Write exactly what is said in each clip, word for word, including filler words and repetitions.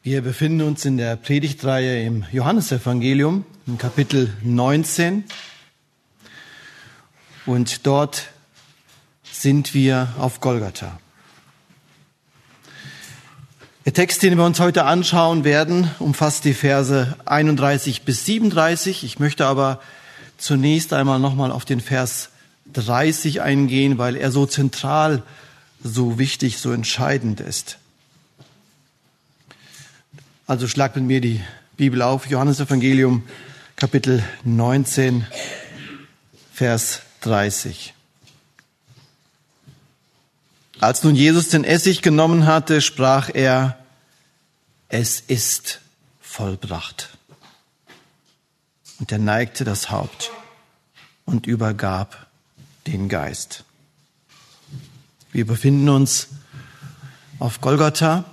Wir befinden uns in der Predigtreihe im Johannesevangelium, im Kapitel neunzehn. Und dort sind wir auf Golgatha. Der Text, den wir uns heute anschauen werden, umfasst die Verse einunddreißig bis siebenunddreißig. Ich möchte aber zunächst einmal nochmal auf den Vers dreißig eingehen, weil er so zentral, so wichtig, so entscheidend ist. Also schlagt mit mir die Bibel auf, Johannesevangelium, Kapitel neunzehn, Vers dreißig. Als nun Jesus den Essig genommen hatte, sprach er, es ist vollbracht. Und er neigte das Haupt und übergab den Geist. Wir befinden uns auf Golgatha.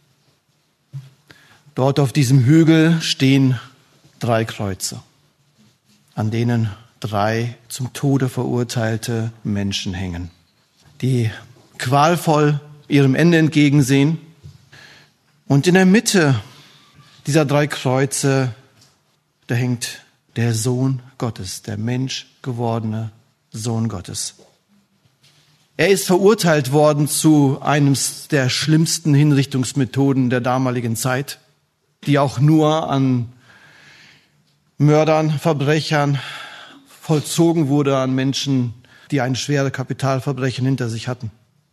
Dort auf diesem Hügel stehen drei Kreuze, an denen drei zum Tode verurteilte Menschen hängen, die qualvoll ihrem Ende entgegensehen. Und in der Mitte dieser drei Kreuze, da hängt der Sohn Gottes, der menschgewordene Sohn Gottes. Er ist verurteilt worden zu einem der schlimmsten Hinrichtungsmethoden der damaligen Zeit, die auch nur an Mördern, Verbrechern vollzogen wurde, an Menschen, die ein schweres Kapitalverbrechen hinter sich hatten.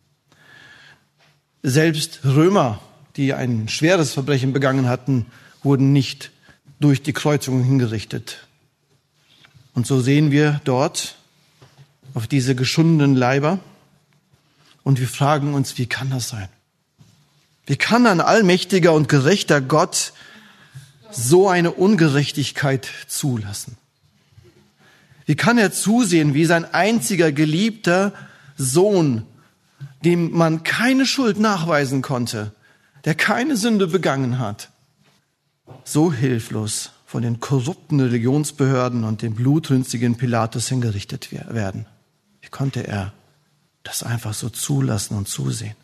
Selbst Römer, die ein schweres Verbrechen begangen hatten, wurden nicht durch die Kreuzung hingerichtet. Und so sehen wir dort auf diese geschundenen Leiber und wir fragen uns, wie kann das sein? Wie kann ein allmächtiger und gerechter Gott so eine Ungerechtigkeit zulassen? Wie kann er zusehen, wie sein einziger geliebter Sohn, dem man keine Schuld nachweisen konnte, der keine Sünde begangen hat, so hilflos von den korrupten Religionsbehörden und dem blutrünstigen Pilatus hingerichtet werden? Wie konnte er das einfach so zulassen und zusehen?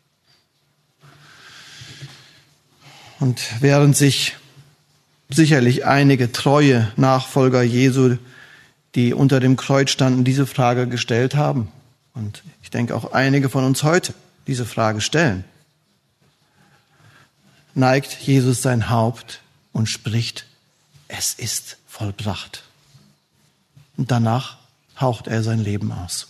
Und während sich sicherlich einige treue Nachfolger Jesu, die unter dem Kreuz standen, diese Frage gestellt haben, und ich denke auch einige von uns heute diese Frage stellen, neigt Jesus sein Haupt und spricht, es ist vollbracht. Und danach haucht er sein Leben aus.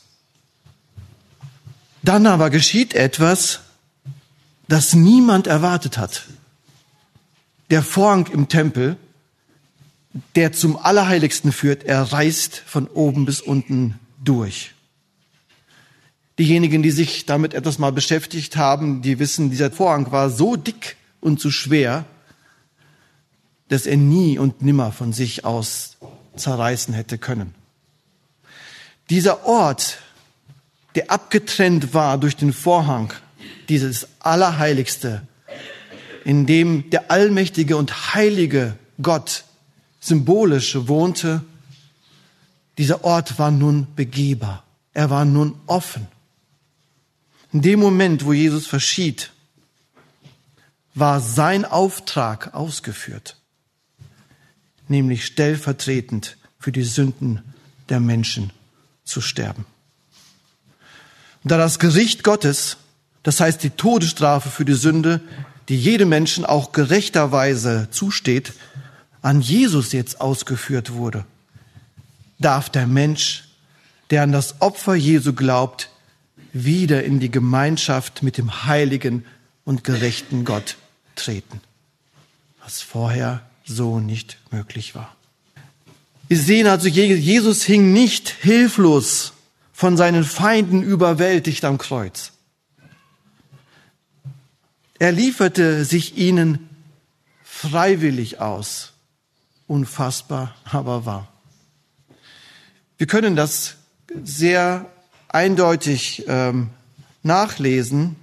Dann aber geschieht etwas, das niemand erwartet hat. Der Vorhang im Tempel, der zum Allerheiligsten führt, er reißt von oben bis unten durch. Diejenigen, die sich damit etwas mal beschäftigt haben, die wissen, dieser Vorhang war so dick und so schwer, dass er nie und nimmer von sich aus zerreißen hätte können. Dieser Ort, der abgetrennt war durch den Vorhang, dieses Allerheiligste, in dem der allmächtige und heilige Gott symbolisch wohnte, dieser Ort war nun begehbar. Er war nun offen. In dem Moment, wo Jesus verschied, war sein Auftrag ausgeführt, nämlich stellvertretend für die Sünden der Menschen zu sterben. Und da das Gericht Gottes, das heißt die Todesstrafe für die Sünde, die jedem Menschen auch gerechterweise zusteht, an Jesus jetzt ausgeführt wurde, darf der Mensch, der an das Opfer Jesu glaubt, wieder in die Gemeinschaft mit dem heiligen und gerechten Gott treten, was vorher so nicht möglich war. Wir sehen also, Jesus hing nicht hilflos von seinen Feinden überwältigt am Kreuz. Er lieferte sich ihnen freiwillig aus. Unfassbar, aber wahr. Wir können das sehr eindeutig ähm, nachlesen,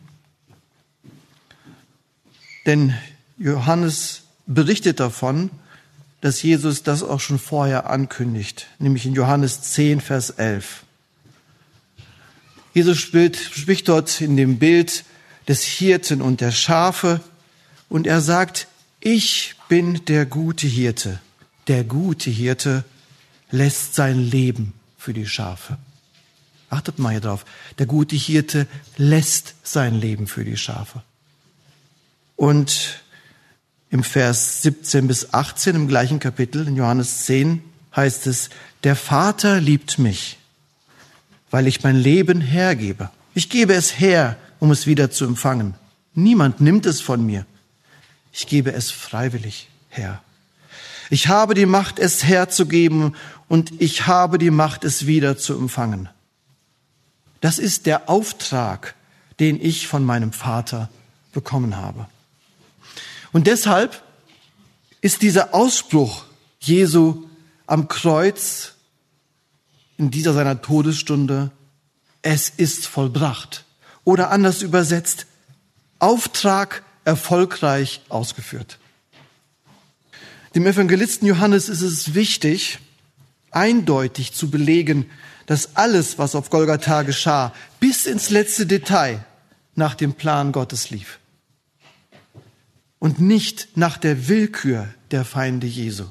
denn Johannes berichtet davon, dass Jesus das auch schon vorher ankündigt, nämlich in Johannes zehn, Vers elf. Jesus spricht, spricht dort in dem Bild des Hirten und der Schafe und er sagt, Ich bin der gute Hirte. Der gute Hirte lässt sein Leben für die Schafe. Achtet mal hier drauf. Der gute Hirte lässt sein Leben für die Schafe. Und im Vers siebzehn bis achtzehn im gleichen Kapitel, in Johannes zehn, heißt es, der Vater liebt mich, weil ich mein Leben hergebe. Ich gebe es her, um es wieder zu empfangen. Niemand nimmt es von mir. Ich gebe es freiwillig her. Ich habe die Macht, es herzugeben, und ich habe die Macht, es wieder zu empfangen. Das ist der Auftrag, den ich von meinem Vater bekommen habe. Und deshalb ist dieser Ausspruch Jesu am Kreuz in dieser seiner Todesstunde, es ist vollbracht. Oder anders übersetzt, Auftrag erfolgreich ausgeführt. Dem Evangelisten Johannes ist es wichtig, eindeutig zu belegen, dass alles, was auf Golgatha geschah, bis ins letzte Detail nach dem Plan Gottes lief. Und nicht nach der Willkür der Feinde Jesu.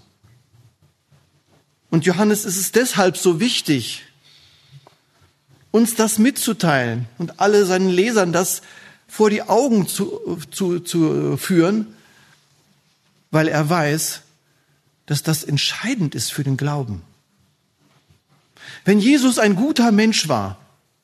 Und Johannes ist es deshalb so wichtig, uns das mitzuteilen und alle seinen Lesern das vor die Augen zu, zu, zu führen, weil er weiß, dass das entscheidend ist für den Glauben. Wenn Jesus ein guter Mensch war,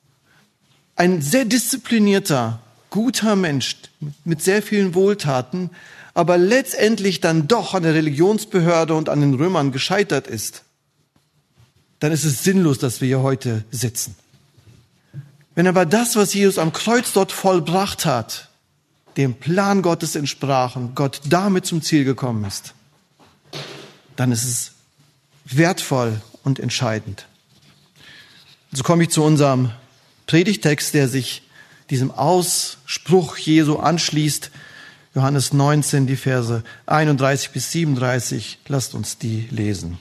ein sehr disziplinierter, guter Mensch mit sehr vielen Wohltaten, aber letztendlich dann doch an der Religionsbehörde und an den Römern gescheitert ist, dann ist es sinnlos, dass wir hier heute sitzen. Wenn aber das, was Jesus am Kreuz dort vollbracht hat, dem Plan Gottes entsprach und Gott damit zum Ziel gekommen ist, dann ist es wertvoll und entscheidend. So komme ich zu unserem Predigtext, der sich diesem Ausspruch Jesu anschließt. Johannes neunzehn, die Verse einunddreißig bis siebenunddreißig. Lasst uns die lesen.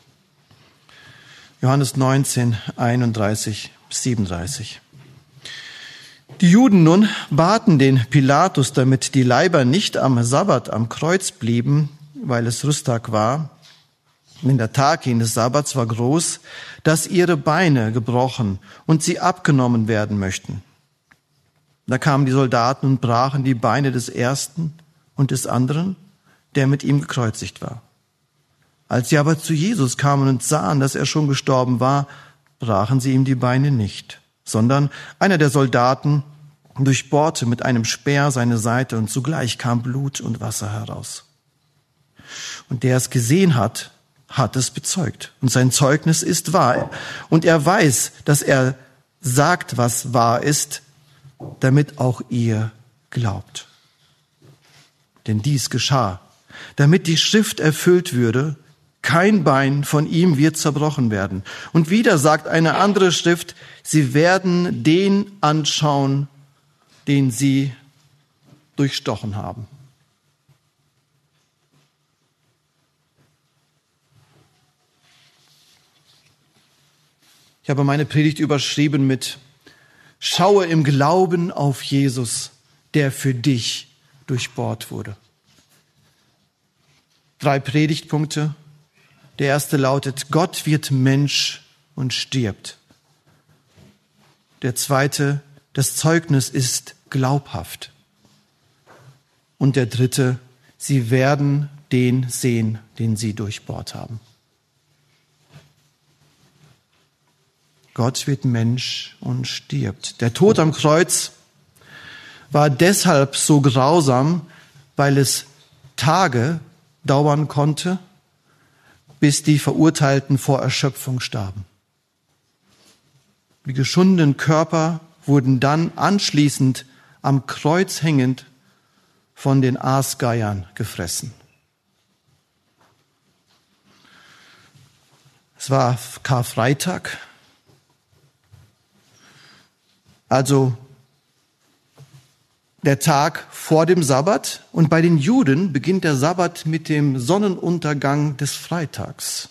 Johannes neunzehn, einunddreißig bis siebenunddreißig. Die Juden nun baten den Pilatus, damit die Leiber nicht am Sabbat am Kreuz blieben, weil es Rüsttag war. Denn der Tag jenes Sabbats war groß, dass ihre Beine gebrochen und sie abgenommen werden möchten. Da kamen die Soldaten und brachen die Beine des ersten und des anderen, der mit ihm gekreuzigt war. Als sie aber zu Jesus kamen und sahen, dass er schon gestorben war, brachen sie ihm die Beine nicht, sondern einer der Soldaten durchbohrte mit einem Speer seine Seite und sogleich kam Blut und Wasser heraus. Und der es gesehen hat, hat es bezeugt. Und sein Zeugnis ist wahr. Und er weiß, dass er sagt, was wahr ist, damit auch ihr glaubt. Denn dies geschah, damit die Schrift erfüllt würde, kein Bein von ihm wird zerbrochen werden. Und wieder sagt eine andere Schrift, sie werden den anschauen, den sie durchstochen haben. Ich habe meine Predigt überschrieben mit Schaue im Glauben auf Jesus, der für dich durchbohrt wurde. Drei Predigtpunkte. Der erste lautet, Gott wird Mensch und stirbt. Der zweite, das Zeugnis ist glaubhaft. Und der dritte, sie werden den sehen, den sie durchbohrt haben. Gott wird Mensch und stirbt. Der Tod am Kreuz war deshalb so grausam, weil es Tage dauern konnte, bis die Verurteilten vor Erschöpfung starben. Die geschundenen Körper wurden dann anschließend am Kreuz hängend von den Aasgeiern gefressen. Es war Karfreitag, also der Tag vor dem Sabbat, und bei den Juden beginnt der Sabbat mit dem Sonnenuntergang des Freitags.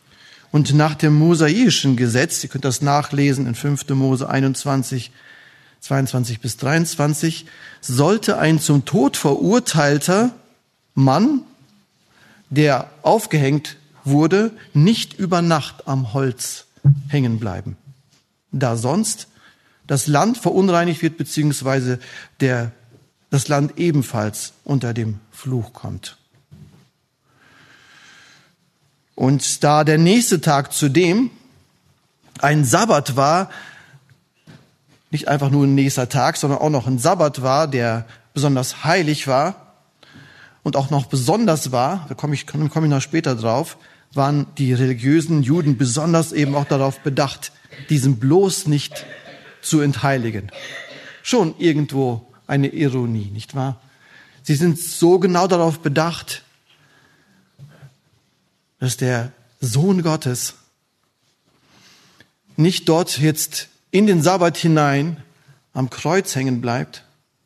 Und nach dem mosaischen Gesetz, ihr könnt das nachlesen in fünfter Mose einundzwanzig, zweiundzwanzig bis dreiundzwanzig, sollte ein zum Tod verurteilter Mann, der aufgehängt wurde, nicht über Nacht am Holz hängen bleiben, da sonst das Land verunreinigt wird, beziehungsweise der, das Land ebenfalls unter dem Fluch kommt. Und da der nächste Tag zudem ein Sabbat war, nicht einfach nur ein nächster Tag, sondern auch noch ein Sabbat war, der besonders heilig war und auch noch besonders war, da komme ich, komme ich noch später drauf, waren die religiösen Juden besonders eben auch darauf bedacht, diesen bloß nicht zu entheiligen. Schon irgendwo eine Ironie, nicht wahr? Sie sind so genau darauf bedacht, dass der Sohn Gottes nicht dort jetzt in den Sabbat hinein am Kreuz hängen bleibt,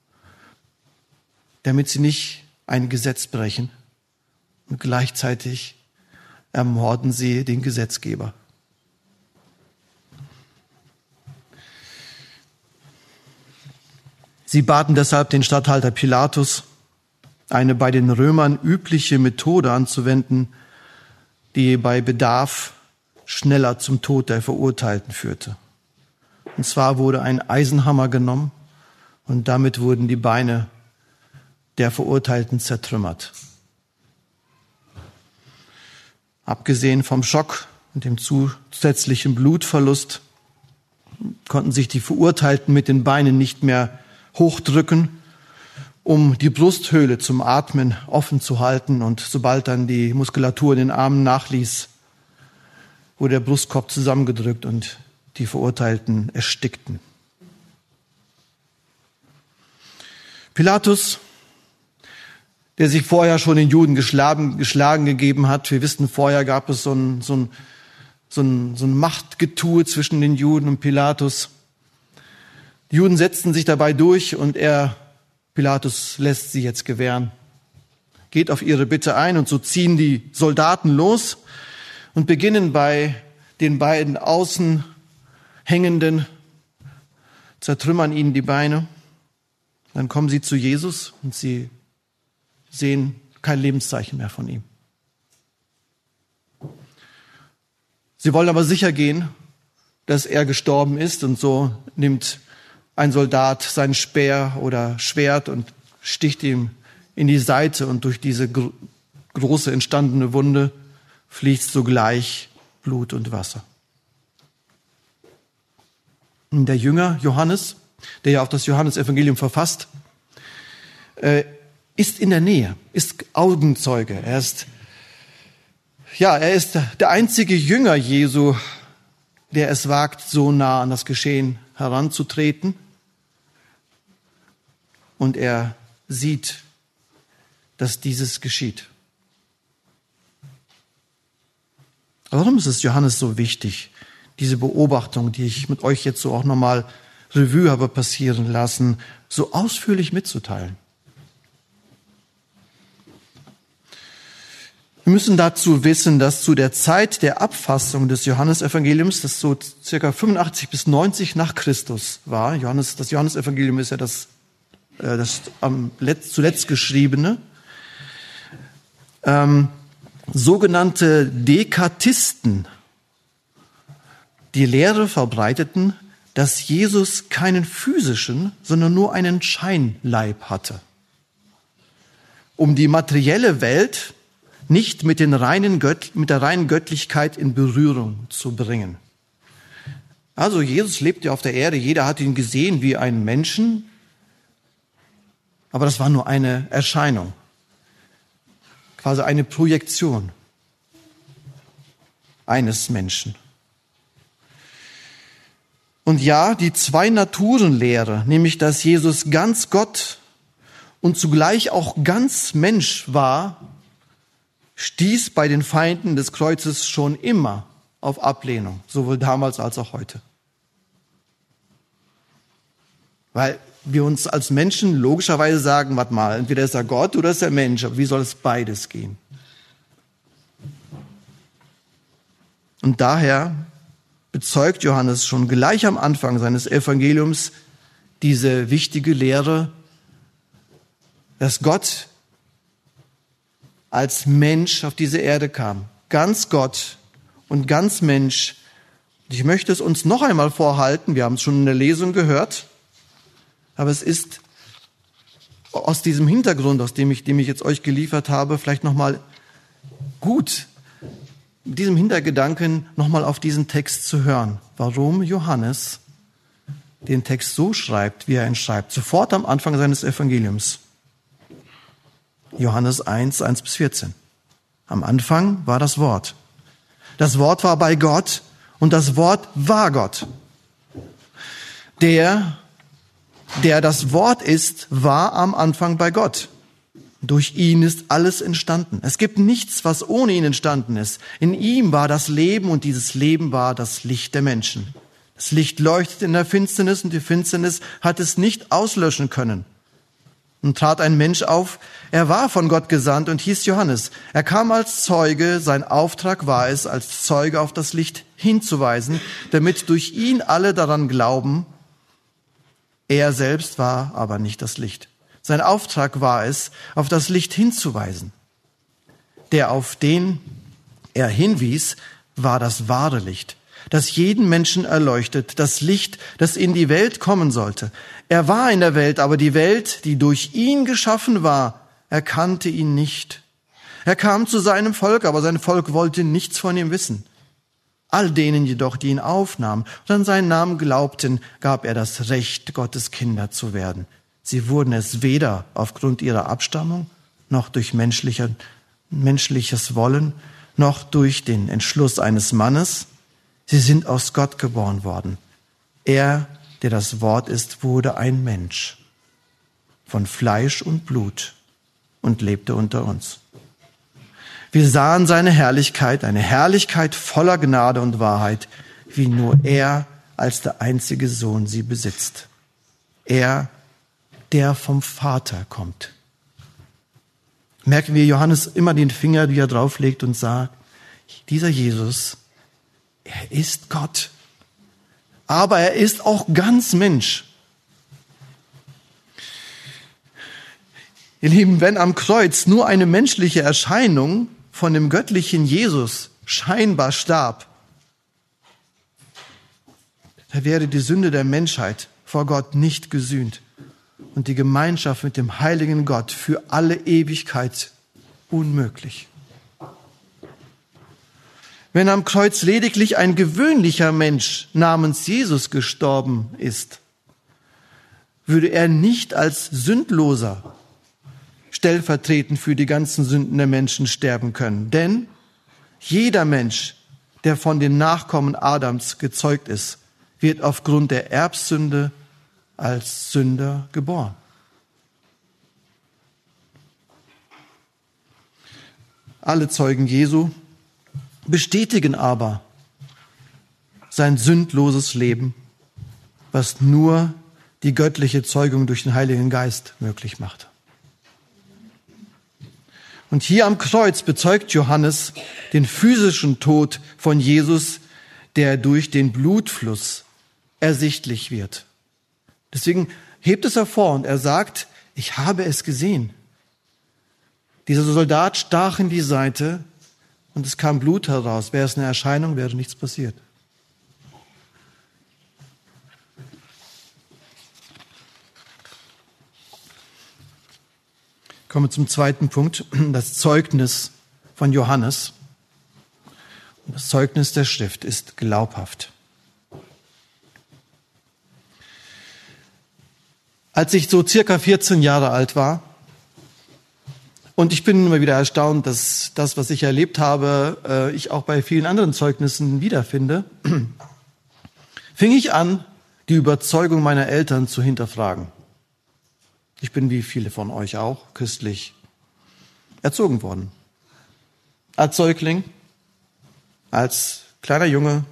damit sie nicht ein Gesetz brechen, und gleichzeitig ermorden sie den Gesetzgeber. Sie baten deshalb den Statthalter Pilatus, eine bei den Römern übliche Methode anzuwenden, die bei Bedarf schneller zum Tod der Verurteilten führte. Und zwar wurde ein Eisenhammer genommen und damit wurden die Beine der Verurteilten zertrümmert. Abgesehen vom Schock und dem zusätzlichen Blutverlust konnten sich die Verurteilten mit den Beinen nicht mehr hochdrücken, um die Brusthöhle zum Atmen offen zu halten. Und sobald dann die Muskulatur in den Armen nachließ, wurde der Brustkorb zusammengedrückt und die Verurteilten erstickten. Pilatus, der sich vorher schon den Juden geschlagen, geschlagen gegeben hat, wir wissen, vorher gab es so ein, so ein, so ein, so ein Machtgetue zwischen den Juden und Pilatus. Die Juden setzten sich dabei durch und er, Pilatus, lässt sie jetzt gewähren, geht auf ihre Bitte ein, und so ziehen die Soldaten los und beginnen bei den beiden außen hängenden, zertrümmern ihnen die Beine. Dann kommen sie zu Jesus und sie sehen kein Lebenszeichen mehr von ihm. Sie wollen aber sicher gehen, dass er gestorben ist, und so nimmt ein Soldat sein Speer oder Schwert und sticht ihm in die Seite, und durch diese gro- große entstandene Wunde fließt sogleich Blut und Wasser. Und der Jünger Johannes, der ja auch das Johannesevangelium verfasst, äh, ist in der Nähe, ist Augenzeuge. Er ist, ja, er ist der einzige Jünger Jesu, der es wagt, so nah an das Geschehen heranzutreten. Und er sieht, dass dieses geschieht. Warum ist es Johannes so wichtig, diese Beobachtung, die ich mit euch jetzt so auch nochmal Revue habe passieren lassen, so ausführlich mitzuteilen? Wir müssen dazu wissen, dass zu der Zeit der Abfassung des Johannesevangeliums, das so circa fünfundachtzig bis neunzig nach Christus war, Johannes, das Johannesevangelium ist ja das, äh, das am letzt, zuletzt geschriebene, ähm, sogenannte Dekatisten die Lehre verbreiteten, dass Jesus keinen physischen, sondern nur einen Scheinleib hatte, um die materielle Welt nicht mit, den reinen Gött, mit der reinen Göttlichkeit in Berührung zu bringen. Also Jesus lebte auf der Erde, jeder hat ihn gesehen wie einen Menschen, aber das war nur eine Erscheinung, quasi eine Projektion eines Menschen. Und ja, die Zwei-Naturen-Lehre, nämlich dass Jesus ganz Gott und zugleich auch ganz Mensch war, stieß bei den Feinden des Kreuzes schon immer auf Ablehnung, sowohl damals als auch heute. Weil wir uns als Menschen logischerweise sagen, warte mal, entweder ist er Gott oder ist er Mensch, aber wie soll es beides gehen? Und daher bezeugt Johannes schon gleich am Anfang seines Evangeliums diese wichtige Lehre, dass Gott als Mensch auf diese Erde kam. Ganz Gott und ganz Mensch. Ich möchte es uns noch einmal vorhalten. Wir haben es schon in der Lesung gehört. Aber es ist aus diesem Hintergrund, aus dem ich, dem ich jetzt euch geliefert habe, vielleicht noch mal gut, mit diesem Hintergedanken noch mal auf diesen Text zu hören. Warum Johannes den Text so schreibt, wie er ihn schreibt. Sofort am Anfang seines Evangeliums. Johannes eins, eins bis vierzehn. Am Anfang war das Wort. Das Wort war bei Gott und das Wort war Gott. Der, der das Wort ist, war am Anfang bei Gott. Durch ihn ist alles entstanden. Es gibt nichts, was ohne ihn entstanden ist. In ihm war das Leben und dieses Leben war das Licht der Menschen. Das Licht leuchtet in der Finsternis und die Finsternis hat es nicht auslöschen können. Und trat ein Mensch auf, er war von Gott gesandt und hieß Johannes. Er kam als Zeuge, sein Auftrag war es, als Zeuge auf das Licht hinzuweisen, damit durch ihn alle daran glauben. Er selbst war aber nicht das Licht. Sein Auftrag war es, auf das Licht hinzuweisen. Der, auf den er hinwies, war das wahre Licht, das jeden Menschen erleuchtet, das Licht, das in die Welt kommen sollte. Er war in der Welt, aber die Welt, die durch ihn geschaffen war, erkannte ihn nicht. Er kam zu seinem Volk, aber sein Volk wollte nichts von ihm wissen. All denen jedoch, die ihn aufnahmen und an seinen Namen glaubten, gab er das Recht, Gottes Kinder zu werden. Sie wurden es weder aufgrund ihrer Abstammung, noch durch menschlicher, menschliches Wollen, noch durch den Entschluss eines Mannes. Sie sind aus Gott geboren worden. Er, der das Wort ist, wurde ein Mensch von Fleisch und Blut und lebte unter uns. Wir sahen seine Herrlichkeit, eine Herrlichkeit voller Gnade und Wahrheit, wie nur er als der einzige Sohn sie besitzt. Er, der vom Vater kommt. Merken wir Johannes immer den Finger, wie er drauflegt und sagt, dieser Jesus, er ist Gott, aber er ist auch ganz Mensch. Ihr Lieben, wenn am Kreuz nur eine menschliche Erscheinung von dem göttlichen Jesus scheinbar starb, da wäre die Sünde der Menschheit vor Gott nicht gesühnt und die Gemeinschaft mit dem heiligen Gott für alle Ewigkeit unmöglich. Wenn am Kreuz lediglich ein gewöhnlicher Mensch namens Jesus gestorben ist, würde er nicht als Sündloser stellvertretend für die ganzen Sünden der Menschen sterben können. Denn jeder Mensch, der von den Nachkommen Adams gezeugt ist, wird aufgrund der Erbsünde als Sünder geboren. Alle Zeugen Jesu bestätigen aber sein sündloses Leben, was nur die göttliche Zeugung durch den Heiligen Geist möglich macht. Und hier am Kreuz bezeugt Johannes den physischen Tod von Jesus, der durch den Blutfluss ersichtlich wird. Deswegen hebt es hervor und er sagt, ich habe es gesehen. Dieser Soldat stach in die Seite und es kam Blut heraus. Wäre es eine Erscheinung, wäre nichts passiert. Kommen wir zum zweiten Punkt, das Zeugnis von Johannes. Das Zeugnis der Schrift ist glaubhaft. Als ich so circa vierzehn Jahre alt war, und ich bin immer wieder erstaunt, dass das, was ich erlebt habe, ich auch bei vielen anderen Zeugnissen wiederfinde, fing ich an, die Überzeugung meiner Eltern zu hinterfragen. Ich bin wie viele von euch auch christlich erzogen worden. Als Säugling, als kleiner Junge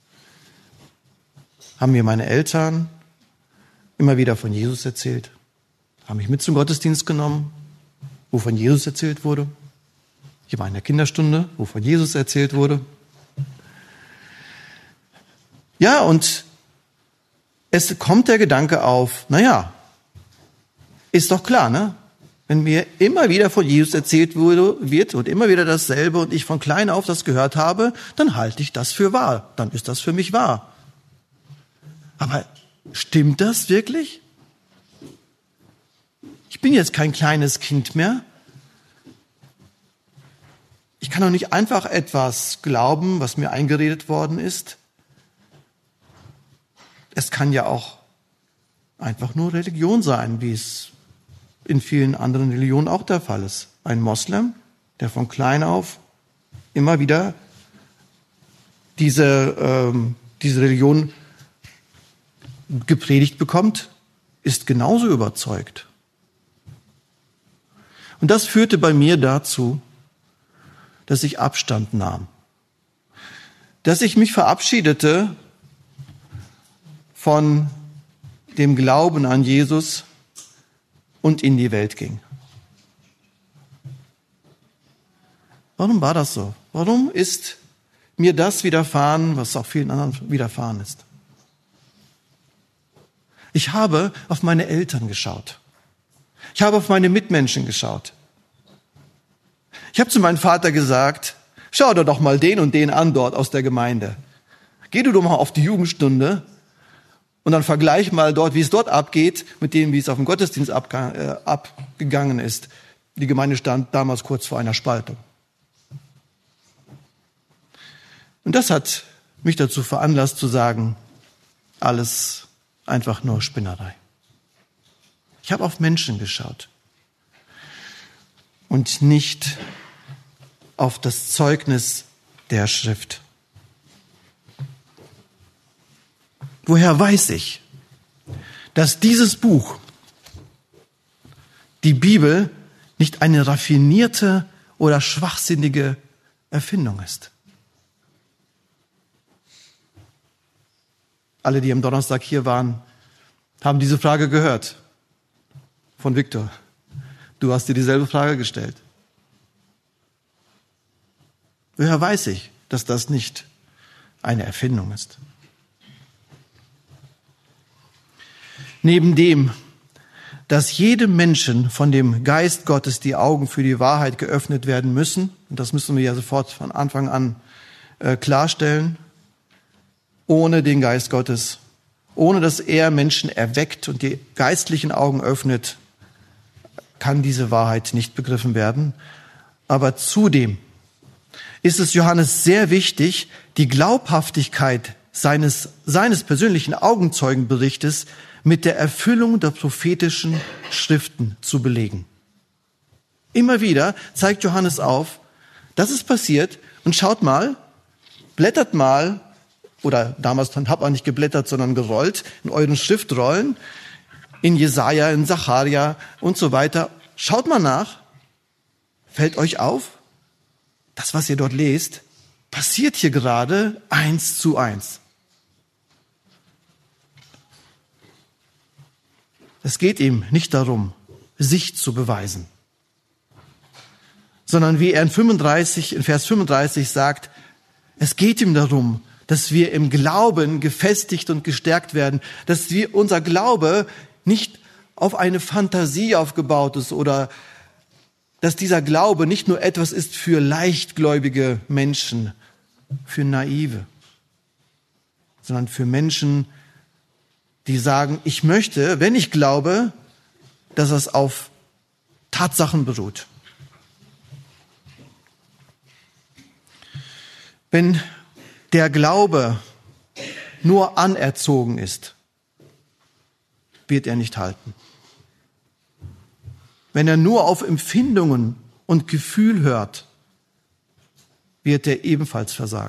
haben mir meine Eltern immer wieder von Jesus erzählt, haben mich mit zum Gottesdienst genommen, wo von Jesus erzählt wurde. Ich war in der Kinderstunde, wo von Jesus erzählt wurde. Ja, und es kommt der Gedanke auf, naja, ist doch klar, ne? Wenn mir immer wieder von Jesus erzählt wurde, wird und immer wieder dasselbe und ich von klein auf das gehört habe, dann halte ich das für wahr. Dann ist das für mich wahr. Aber stimmt das wirklich? Ich bin jetzt kein kleines Kind mehr. Ich kann doch nicht einfach etwas glauben, was mir eingeredet worden ist. Es kann ja auch einfach nur Religion sein, wie es in vielen anderen Religionen auch der Fall ist. Ein Moslem, der von klein auf immer wieder diese, ähm, diese Religion gepredigt bekommt, ist genauso überzeugt. Und das führte bei mir dazu, dass ich Abstand nahm. Dass ich mich verabschiedete von dem Glauben an Jesus und in die Welt ging. Warum war das so? Warum ist mir das widerfahren, was auch vielen anderen widerfahren ist? Ich habe auf meine Eltern geschaut. Ich habe auf meine Mitmenschen geschaut. Ich habe zu meinem Vater gesagt, schau dir doch mal den und den an dort aus der Gemeinde. Geh du doch mal auf die Jugendstunde und dann vergleich mal dort, wie es dort abgeht, mit dem, wie es auf dem Gottesdienst abge- äh, abgegangen ist. Die Gemeinde stand damals kurz vor einer Spaltung. Und das hat mich dazu veranlasst zu sagen, alles einfach nur Spinnerei. Ich habe auf Menschen geschaut und nicht auf das Zeugnis der Schrift. Woher weiß ich, dass dieses Buch, die Bibel, nicht eine raffinierte oder schwachsinnige Erfindung ist? Alle, die am Donnerstag hier waren, haben diese Frage gehört von Viktor. Du hast dir dieselbe Frage gestellt. Woher weiß ich, dass das nicht eine Erfindung ist? Neben dem, dass jedem Menschen von dem Geist Gottes die Augen für die Wahrheit geöffnet werden müssen, und das müssen wir ja sofort von Anfang an äh, klarstellen, ohne den Geist Gottes, ohne dass er Menschen erweckt und die geistlichen Augen öffnet, kann diese Wahrheit nicht begriffen werden. Aber zudem ist es Johannes sehr wichtig, die Glaubhaftigkeit seines, seines persönlichen Augenzeugenberichtes mit der Erfüllung der prophetischen Schriften zu belegen. Immer wieder zeigt Johannes auf, das ist passiert und schaut mal, blättert mal, oder damals hat man nicht geblättert, sondern gerollt, in euren Schriftrollen, in Jesaja, in Sacharja und so weiter. Schaut mal nach, fällt euch auf, das, was ihr dort lest, passiert hier gerade eins zu eins. Es geht ihm nicht darum, sich zu beweisen, sondern wie er in fünfunddreißig, in Vers fünfunddreißig sagt, es geht ihm darum, dass wir im Glauben gefestigt und gestärkt werden, dass wir, unser Glaube nicht auf eine Fantasie aufgebaut ist oder dass dieser Glaube nicht nur etwas ist für leichtgläubige Menschen, für Naive, sondern für Menschen, die sagen, ich möchte, wenn ich glaube, dass es auf Tatsachen beruht. Wenn der Glaube nur anerzogen ist, wird er nicht halten. Wenn er nur auf Empfindungen und Gefühl hört, wird er ebenfalls versagen.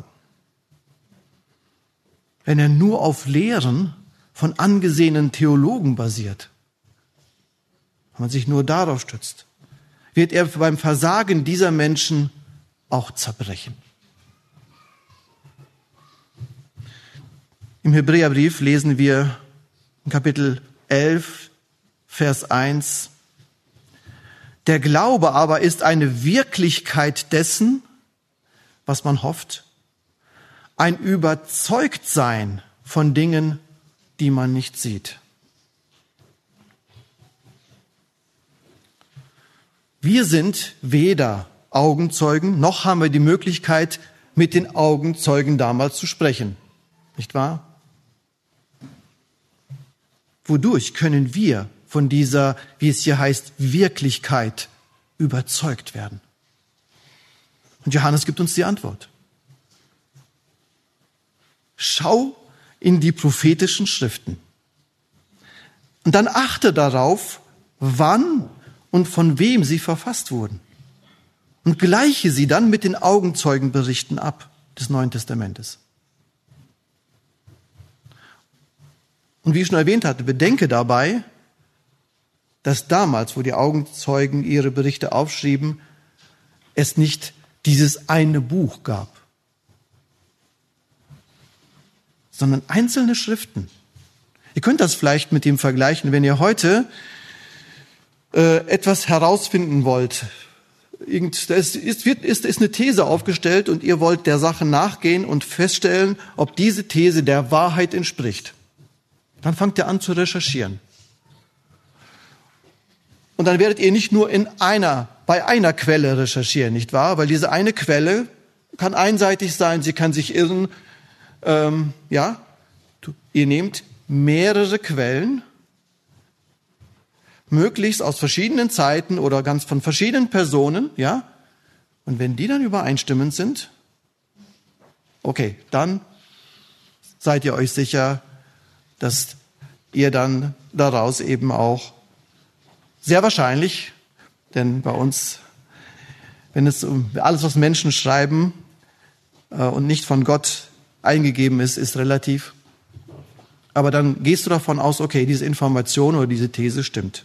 Wenn er nur auf Lehren von angesehenen Theologen basiert, wenn man sich nur darauf stützt, wird er beim Versagen dieser Menschen auch zerbrechen. Im Hebräerbrief lesen wir in Kapitel elf, Vers eins, der Glaube aber ist eine Wirklichkeit dessen, was man hofft, ein Überzeugtsein von Dingen, die man nicht sieht. Wir sind weder Augenzeugen, noch haben wir die Möglichkeit, mit den Augenzeugen damals zu sprechen. Nicht wahr? Wodurch können wir von dieser, wie es hier heißt, Wirklichkeit überzeugt werden? Und Johannes gibt uns die Antwort. Schau in die prophetischen Schriften. Und dann achte darauf, wann und von wem sie verfasst wurden. Und gleiche sie dann mit den Augenzeugenberichten ab des Neuen Testamentes. Und wie ich schon erwähnt hatte, bedenke dabei, dass damals, wo die Augenzeugen ihre Berichte aufschrieben, es nicht dieses eine Buch gab, sondern einzelne Schriften. Ihr könnt das vielleicht mit dem vergleichen, wenn ihr heute äh, etwas herausfinden wollt. Irgend, es ist, wird, ist, ist eine These aufgestellt und ihr wollt der Sache nachgehen und feststellen, ob diese These der Wahrheit entspricht. Dann fangt ihr an zu recherchieren. Und dann werdet ihr nicht nur in einer, bei einer Quelle recherchieren, nicht wahr? Weil diese eine Quelle kann einseitig sein, sie kann sich irren. Ähm, ja, ihr nehmt mehrere Quellen, möglichst aus verschiedenen Zeiten oder ganz von verschiedenen Personen, ja. Und wenn die dann übereinstimmend sind, okay, dann seid ihr euch sicher, dass ihr dann daraus eben auch sehr wahrscheinlich, denn bei uns, wenn es um alles, was Menschen schreiben äh, und nicht von Gott eingegeben ist, ist relativ. Aber dann gehst du davon aus, okay, diese Information oder diese These stimmt.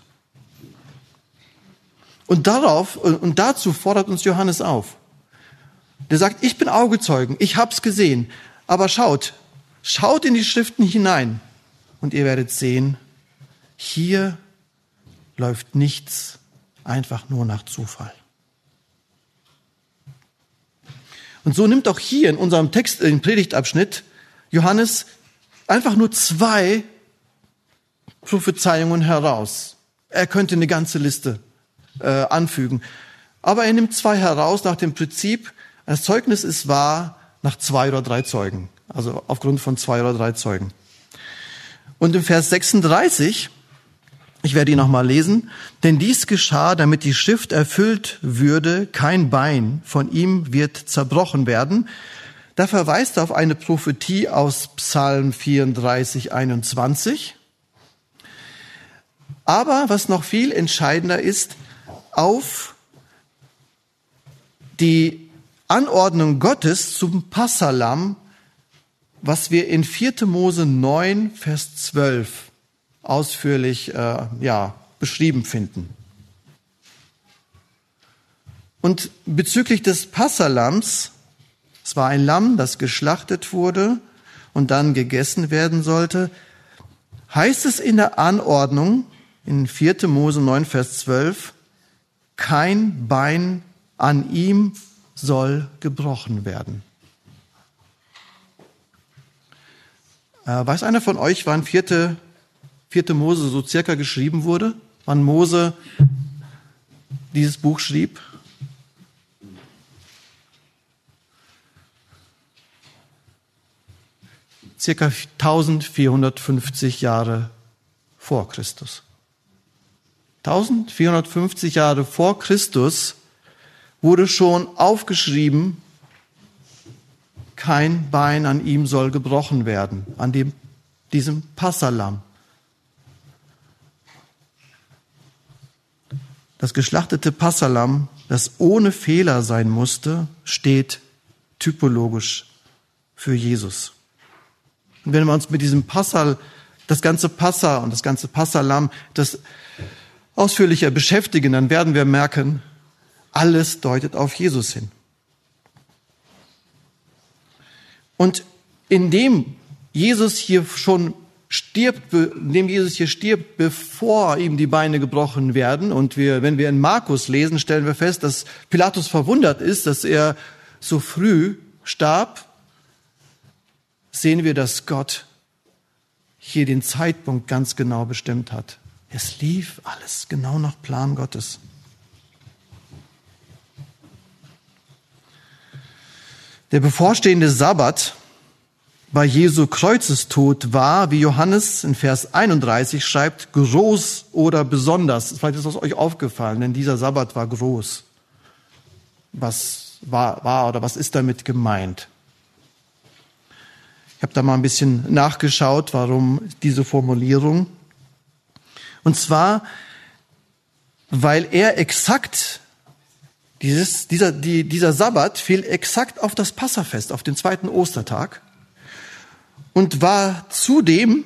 Und darauf und dazu fordert uns Johannes auf. Der sagt, ich bin Augezeugen, ich hab's gesehen, aber schaut, schaut in die Schriften hinein und ihr werdet sehen, hier läuft nichts einfach nur nach Zufall. Und so nimmt auch hier in unserem Text, im Predigtabschnitt, Johannes einfach nur zwei Prophezeiungen heraus. Er könnte eine ganze Liste äh, anfügen. Aber er nimmt zwei heraus nach dem Prinzip, das Zeugnis ist wahr nach zwei oder drei Zeugen. Also aufgrund von zwei oder drei Zeugen. Und im Vers sechsunddreißig, ich werde ihn nochmal lesen, denn dies geschah, damit die Schrift erfüllt würde, kein Bein von ihm wird zerbrochen werden. Da verweist er auf eine Prophetie aus Psalm vierunddreißig, einundzwanzig. Aber was noch viel entscheidender ist, auf die Anordnung Gottes zum Passahlamm, was wir in vierter Mose neun, Vers zwölf ausführlich äh, ja, beschrieben finden. Und bezüglich des Passalams, es war ein Lamm, das geschlachtet wurde und dann gegessen werden sollte, heißt es in der Anordnung in vierter Mose neun, Vers zwölf, kein Bein an ihm soll gebrochen werden. Äh, weiß einer von euch, wann vierte, vierte Mose so circa geschrieben wurde? Wann Mose dieses Buch schrieb? Circa eintausendvierhundertfünfzig Jahre vor Christus. eintausendvierhundertfünfzig Jahre vor Christus wurde schon aufgeschrieben, kein Bein an ihm soll gebrochen werden, an dem, diesem Passahlamm. Das geschlachtete Passahlamm, das ohne Fehler sein musste, steht typologisch für Jesus. Und wenn wir uns mit diesem Passal, das ganze Passa und das ganze Passahlamm, das ausführlicher beschäftigen, dann werden wir merken, alles deutet auf Jesus hin. Und indem Jesus hier schon stirbt, indem Jesus hier stirbt, bevor ihm die Beine gebrochen werden, und wir, wenn wir in Markus lesen, stellen wir fest, dass Pilatus verwundert ist, dass er so früh starb, sehen wir, dass Gott hier den Zeitpunkt ganz genau bestimmt hat. Es lief alles genau nach Plan Gottes. Der bevorstehende Sabbat bei Jesu Kreuzestod war, wie Johannes in Vers einunddreißig schreibt, groß oder besonders. Vielleicht ist das euch aufgefallen, denn dieser Sabbat war groß. Was war, war oder was ist damit gemeint? Ich habe da mal ein bisschen nachgeschaut, warum diese Formulierung. Und zwar, weil er exakt, dieses, dieser, die, dieser Sabbat fiel exakt auf das Passafest, auf den zweiten Ostertag und war zudem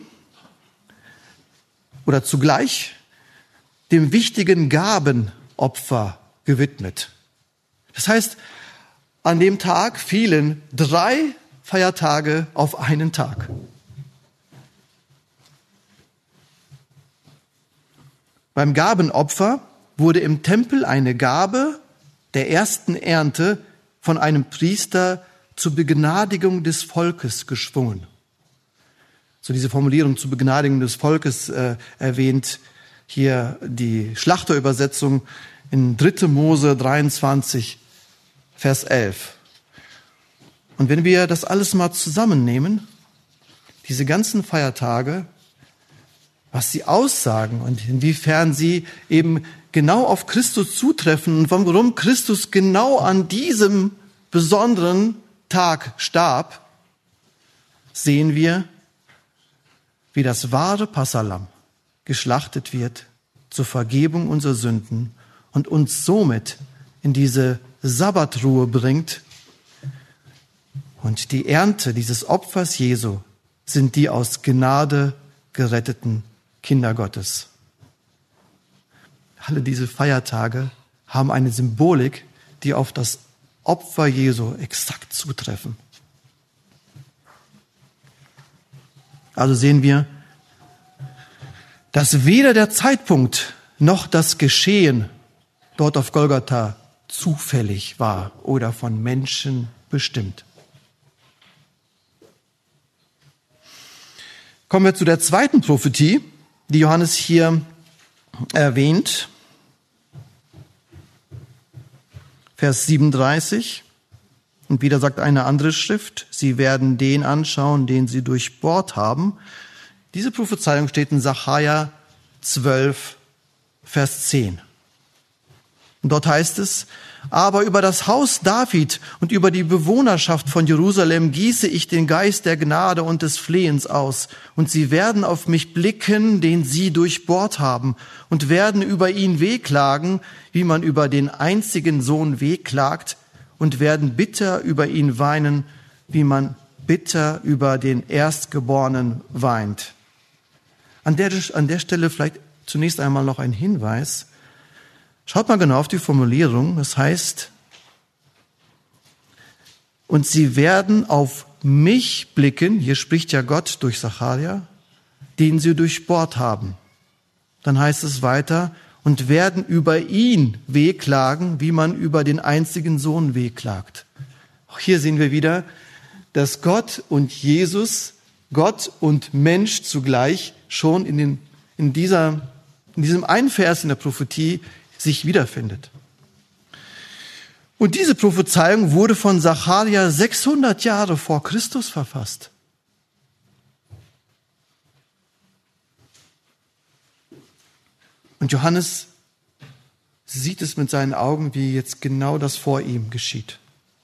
oder zugleich dem wichtigen Gabenopfer gewidmet. Das heißt, an dem Tag fielen drei Feiertage auf einen Tag. Beim Gabenopfer wurde im Tempel eine Gabe der ersten Ernte von einem Priester zur Begnadigung des Volkes geschwungen. So diese Formulierung zur Begnadigung des Volkes äh, erwähnt hier die Schlachterübersetzung in dritter Mose dreiundzwanzig, Vers elf. Und wenn wir das alles mal zusammennehmen, diese ganzen Feiertage, was sie aussagen und inwiefern sie eben genau auf Christus zutreffen und warum Christus genau an diesem besonderen Tag starb, sehen wir, wie das wahre Passahlamm geschlachtet wird zur Vergebung unserer Sünden und uns somit in diese Sabbatruhe bringt. Und die Ernte dieses Opfers Jesu sind die aus Gnade geretteten Kinder Gottes. Alle diese Feiertage haben eine Symbolik, die auf das Opfer Jesu exakt zutreffen. Also sehen wir, dass weder der Zeitpunkt noch das Geschehen dort auf Golgatha zufällig war oder von Menschen bestimmt. Kommen wir zu der zweiten Prophetie, die Johannes hier erwähnt. Vers siebenunddreißig. Und wieder sagt eine andere Schrift, sie werden den anschauen, den sie durchbohrt haben. Diese Prophezeiung steht in Sacharja zwölf, Vers zehn. Und dort heißt es, aber über das Haus David und über die Bewohnerschaft von Jerusalem gieße ich den Geist der Gnade und des Flehens aus. Und sie werden auf mich blicken, den sie durchbohrt haben, und werden über ihn wehklagen, wie man über den einzigen Sohn wehklagt, und werden bitter über ihn weinen, wie man bitter über den Erstgeborenen weint. An der, an der Stelle vielleicht zunächst einmal noch ein Hinweis. Schaut mal genau auf die Formulierung. Das heißt, und sie werden auf mich blicken, hier spricht ja Gott durch Sacharja, den sie durchbohrt haben. Dann heißt es weiter, und werden über ihn wehklagen, wie man über den einzigen Sohn wehklagt. Auch hier sehen wir wieder, dass Gott und Jesus, Gott und Mensch zugleich schon in, den, in, dieser, in diesem einen Vers in der Prophetie sich wiederfindet. Und diese Prophezeiung wurde von Sacharja sechshundert Jahre vor Christus verfasst. Und Johannes sieht es mit seinen Augen, wie jetzt genau das vor ihm geschieht.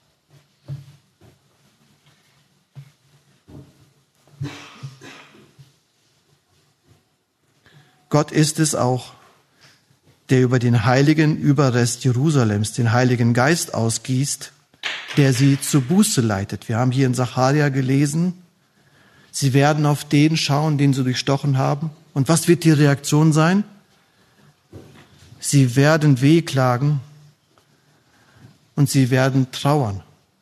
Gott ist es auch, der über den heiligen Überrest Jerusalems den Heiligen Geist ausgießt, der sie zur Buße leitet. Wir haben hier in Sacharja gelesen, sie werden auf den schauen, den sie durchstochen haben. Und was wird die Reaktion sein? Sie werden wehklagen und sie werden trauern.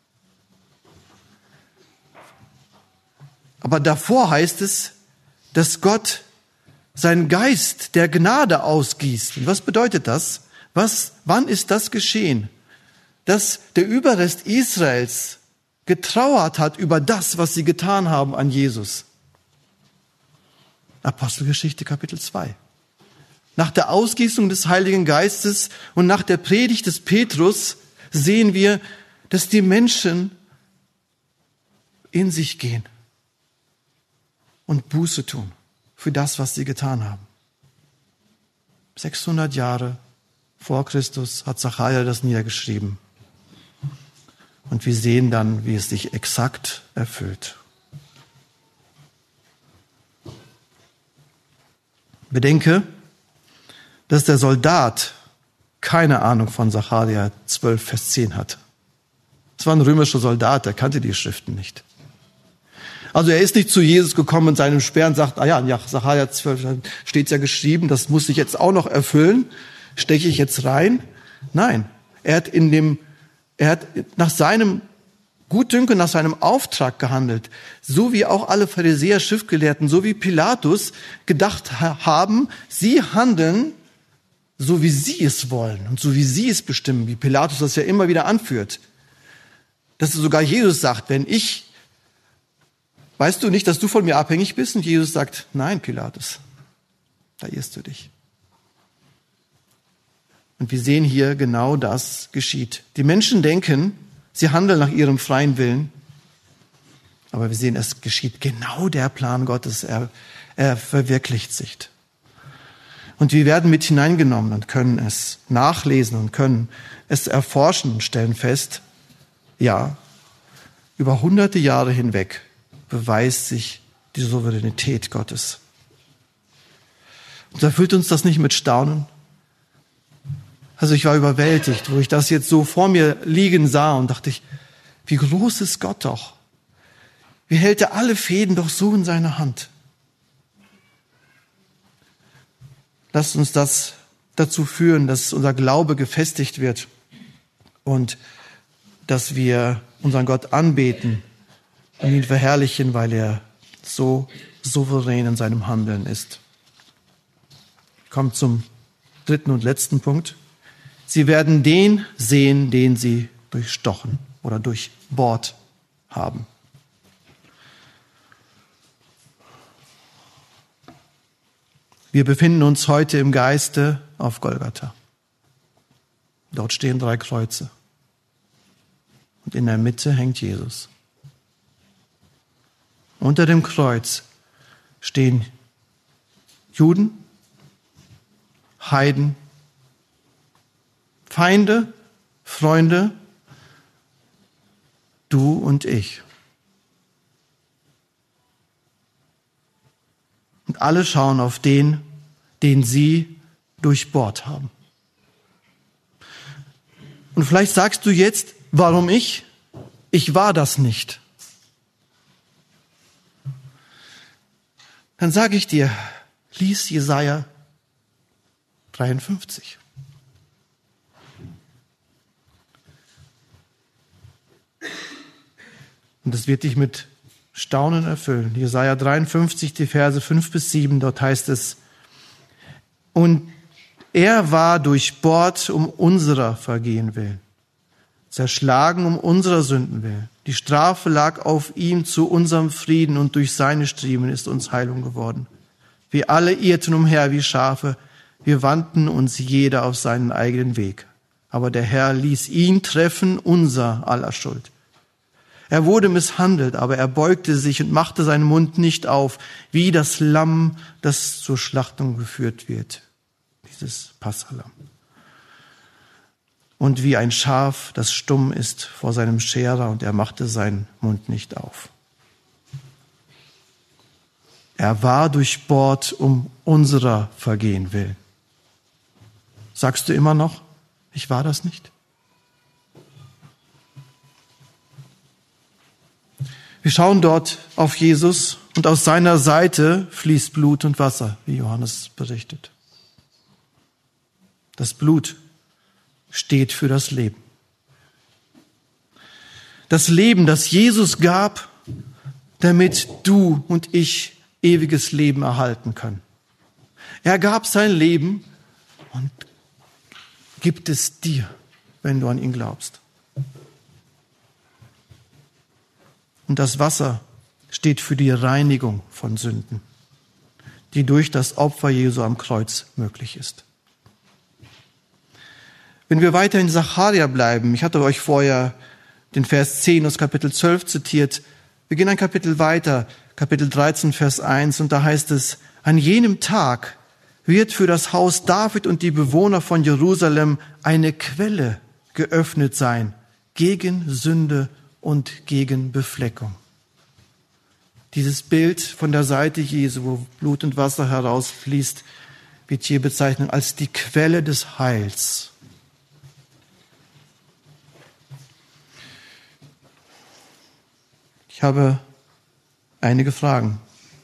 Aber davor heißt es, dass Gott seinen Geist der Gnade ausgießt. Und was bedeutet das? Was, wann ist das geschehen? Dass der Überrest Israels getrauert hat über das, was sie getan haben an Jesus. Apostelgeschichte Kapitel zwei. Nach der Ausgießung des Heiligen Geistes und nach der Predigt des Petrus sehen wir, dass die Menschen in sich gehen und Buße tun für das, was sie getan haben. sechshundert Jahre vor Christus hat Sacharja das niedergeschrieben. Und wir sehen dann, wie es sich exakt erfüllt. Bedenke, dass der Soldat keine Ahnung von Sacharja zwölf, Vers zehn hat. Es war ein römischer Soldat, der kannte die Schriften nicht. Also er ist nicht zu Jesus gekommen mit seinem Speer und sagt, ah ja, ja, Sacharja zwölf, da steht ja geschrieben, das muss ich jetzt auch noch erfüllen, steche ich jetzt rein? Nein, er hat in dem, er hat nach seinem Gutdünken, nach seinem Auftrag gehandelt, so wie auch alle Pharisäer, Schriftgelehrten, so wie Pilatus gedacht haben, sie handeln so, wie sie es wollen und so, wie sie es bestimmen, wie Pilatus das ja immer wieder anführt. Dass sogar Jesus sagt, wenn ich, weißt du nicht, dass du von mir abhängig bist? Und Jesus sagt, nein, Pilatus, da irrst du dich. Und wir sehen hier, genau das geschieht. Die Menschen denken, sie handeln nach ihrem freien Willen, aber wir sehen, es geschieht genau der Plan Gottes, er, er verwirklicht sich. Und wir werden mit hineingenommen und können es nachlesen und können es erforschen und stellen fest, ja, über hunderte Jahre hinweg beweist sich die Souveränität Gottes. Und erfüllt uns das nicht mit Staunen? Also ich war überwältigt, wo ich das jetzt so vor mir liegen sah und dachte ich, wie groß ist Gott doch? Wie hält er alle Fäden doch so in seiner Hand? Lasst uns das dazu führen, dass unser Glaube gefestigt wird und dass wir unseren Gott anbeten und ihn verherrlichen, weil er so souverän in seinem Handeln ist. Ich komme zum dritten und letzten Punkt. Sie werden den sehen, den sie durchstochen oder durchbohrt haben. Wir befinden uns heute im Geiste auf Golgatha. Dort stehen drei Kreuze. Und in der Mitte hängt Jesus. Unter dem Kreuz stehen Juden, Heiden, Feinde, Freunde, du und ich. Und alle schauen auf den, den sie durchbohrt haben. Und vielleicht sagst du jetzt, warum ich? Ich war das nicht. Dann sage ich dir, lies Jesaja dreiundfünfzig. Und das wird dich mit Staunen erfüllen. Jesaja dreiundfünfzig, die Verse fünf bis sieben, dort heißt es, und er war durchbohrt um unserer Vergehen willen, zerschlagen um unserer Sünden willen. Die Strafe lag auf ihm zu unserem Frieden und durch seine Striemen ist uns Heilung geworden. Wir alle irrten umher wie Schafe, wir wandten uns jeder auf seinen eigenen Weg. Aber der Herr ließ ihn treffen, unser aller Schuld. Er wurde misshandelt, aber er beugte sich und machte seinen Mund nicht auf, wie das Lamm, das zur Schlachtung geführt wird. Dieses Passahlamm. Und wie ein Schaf, das stumm ist vor seinem Scherer, und er machte seinen Mund nicht auf. Er war durchbohrt um unserer Vergehen willen. Sagst du immer noch, ich war das nicht? Wir schauen dort auf Jesus und aus seiner Seite fließt Blut und Wasser, wie Johannes berichtet. Das Blut steht für das Leben. Das Leben, das Jesus gab, damit du und ich ewiges Leben erhalten können. Er gab sein Leben und gibt es dir, wenn du an ihn glaubst. Und das Wasser steht für die Reinigung von Sünden. die durch das Opfer Jesu am Kreuz möglich ist. Wenn wir weiter in Sacharja bleiben, ich hatte euch vorher den Vers zehn aus Kapitel zwölf zitiert, wir gehen ein Kapitel weiter, Kapitel dreizehn, Vers eins, und da heißt es, an jenem Tag wird für das Haus David und die Bewohner von Jerusalem eine Quelle geöffnet sein, gegen Sünde und gegen Befleckung. Dieses Bild von der Seite Jesu, wo Blut und Wasser herausfließt, wird hier bezeichnet als die Quelle des Heils. Ich habe einige Fragen.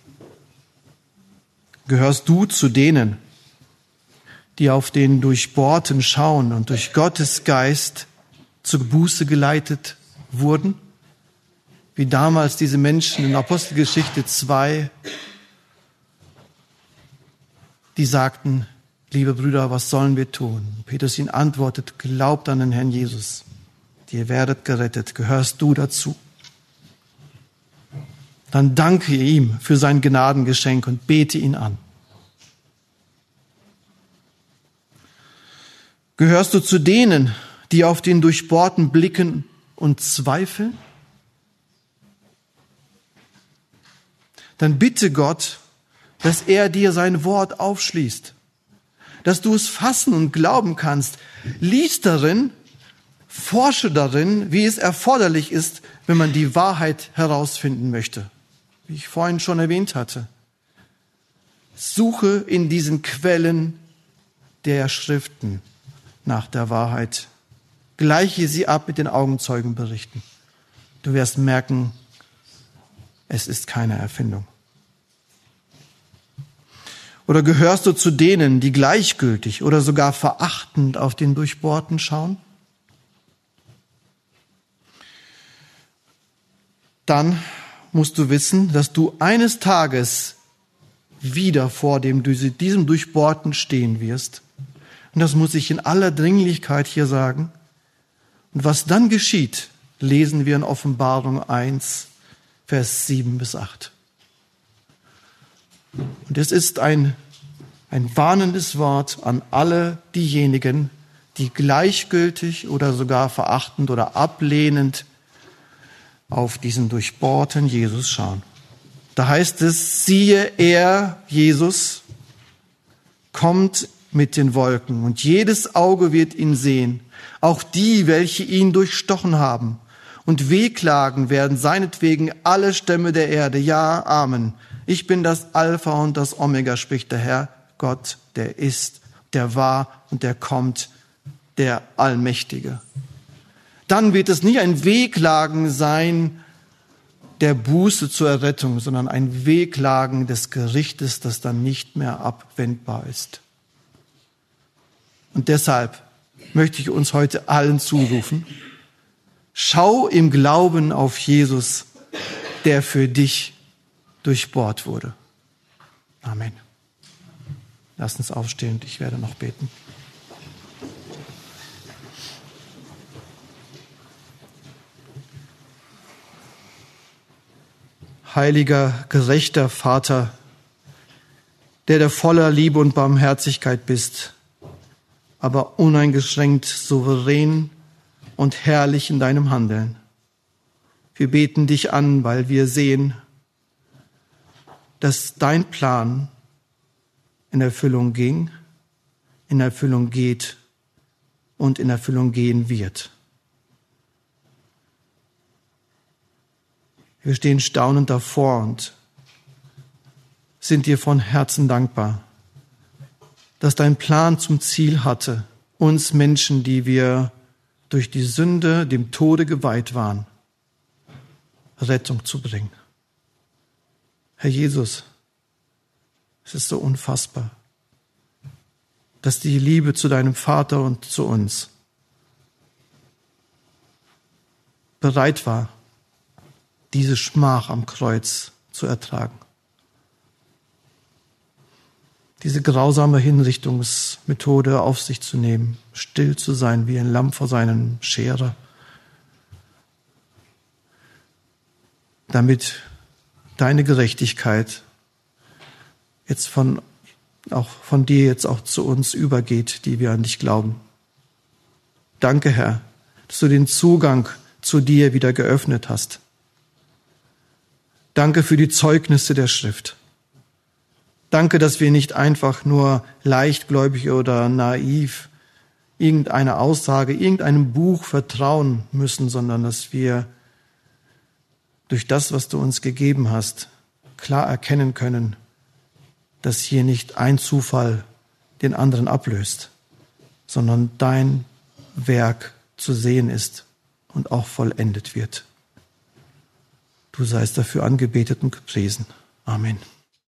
Gehörst du zu denen, die auf den Durchbohrten schauen und durch Gottes Geist zur Buße geleitet wurden? Wie damals diese Menschen in Apostelgeschichte zwei, die sagten, liebe Brüder, was sollen wir tun? Petrus ihnen antwortet, glaubt an den Herrn Jesus, ihr werdet gerettet. Gehörst du dazu? Dann danke ihm für sein Gnadengeschenk und bete ihn an. Gehörst du zu denen, die auf den Durchbohrten blicken und zweifeln? Dann bitte Gott, dass er dir sein Wort aufschließt, dass du es fassen und glauben kannst. Lies darin, forsche darin, wie es erforderlich ist, wenn man die Wahrheit herausfinden möchte. Wie ich vorhin schon erwähnt hatte. Suche in diesen Quellen der Schriften nach der Wahrheit. Gleiche sie ab mit den Augenzeugenberichten. Du wirst merken, es ist keine Erfindung. Oder gehörst du zu denen, die gleichgültig oder sogar verachtend auf den Durchbohrten schauen? Dann musst du wissen, dass du eines Tages wieder vor dem, diesem Durchbohrten stehen wirst. Und das muss ich in aller Dringlichkeit hier sagen. Und was dann geschieht, lesen wir in Offenbarung eins, Vers sieben bis acht. Und es ist ein, ein warnendes Wort an alle diejenigen, die gleichgültig oder sogar verachtend oder ablehnend auf diesen durchbohrten Jesus schauen. Da heißt es, siehe, er, Jesus, kommt mit den Wolken und jedes Auge wird ihn sehen, auch die, welche ihn durchstochen haben. Und wehklagen werden seinetwegen alle Stämme der Erde. Ja, Amen. Ich bin das Alpha und das Omega, spricht der Herr Gott, der ist, der war und der kommt, der Allmächtige. Dann wird es nicht ein Wehklagen sein der Buße zur Errettung, sondern ein Wehklagen des Gerichtes, das dann nicht mehr abwendbar ist. Und deshalb möchte ich uns heute allen zurufen, schau im Glauben auf Jesus, der für dich durchbohrt wurde. Amen. Lass uns aufstehen und ich werde noch beten. Heiliger, gerechter Vater, der der voller Liebe und Barmherzigkeit bist, aber uneingeschränkt souverän und herrlich in deinem Handeln. Wir beten dich an, weil wir sehen, dass dein Plan in Erfüllung ging, in Erfüllung geht und in Erfüllung gehen wird. Wir stehen staunend davor und sind dir von Herzen dankbar, dass dein Plan zum Ziel hatte, uns Menschen, die wir durch die Sünde dem Tode geweiht waren, Rettung zu bringen. Herr Jesus, es ist so unfassbar, dass die Liebe zu deinem Vater und zu uns bereit war, diese Schmach am Kreuz zu ertragen. Diese grausame Hinrichtungsmethode auf sich zu nehmen, still zu sein wie ein Lamm vor seinem Scherer, damit deine Gerechtigkeit jetzt von, auch von dir jetzt auch zu uns übergeht, die wir an dich glauben. Danke, Herr, dass du den Zugang zu dir wieder geöffnet hast. Danke für die Zeugnisse der Schrift. Danke, dass wir nicht einfach nur leichtgläubig oder naiv irgendeiner Aussage, irgendeinem Buch vertrauen müssen, sondern dass wir durch das, was du uns gegeben hast, klar erkennen können, dass hier nicht ein Zufall den anderen ablöst, sondern dein Werk zu sehen ist und auch vollendet wird. Du seist dafür angebetet und gepriesen. Amen.